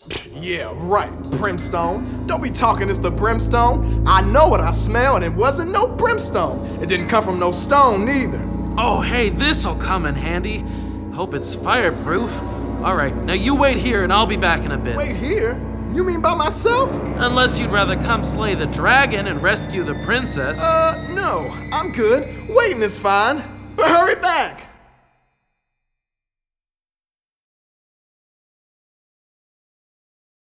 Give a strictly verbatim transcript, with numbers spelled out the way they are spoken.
Yeah, right, brimstone. Don't be talking it's the brimstone. I know what I smell, and it wasn't no brimstone. It didn't come from no stone, neither. Oh, hey, this'll come in handy. Hope it's fireproof. All right, now you wait here, and I'll be back in a bit. Wait here? You mean by myself? Unless you'd rather come slay the dragon and rescue the princess. Uh, no, I'm good. Waiting is fine. But hurry back!